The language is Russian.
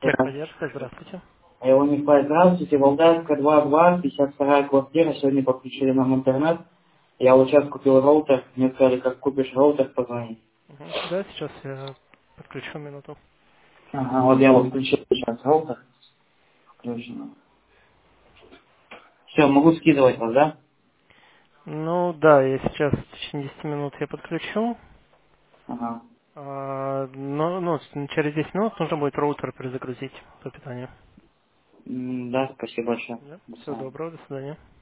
Техподдержка, здравствуйте. Унифай, здравствуйте. Володарская 2, 52 квартира. Сегодня подключили нам интернет. Я вот сейчас купил роутер. Мне сказали, как купишь роутер, позвони. Мгм. Да, сейчас я подключу минуту. Ага, вот я вот включил сейчас роутер. Включено. Все, могу скидывать вас, да? Ну да, я сейчас в течение 10 минут я подключу. Ага. Но через 10 минут нужно будет роутер перезагрузить по питанию. Да, спасибо большое. Да. До Всего свидания. доброго, до свидания.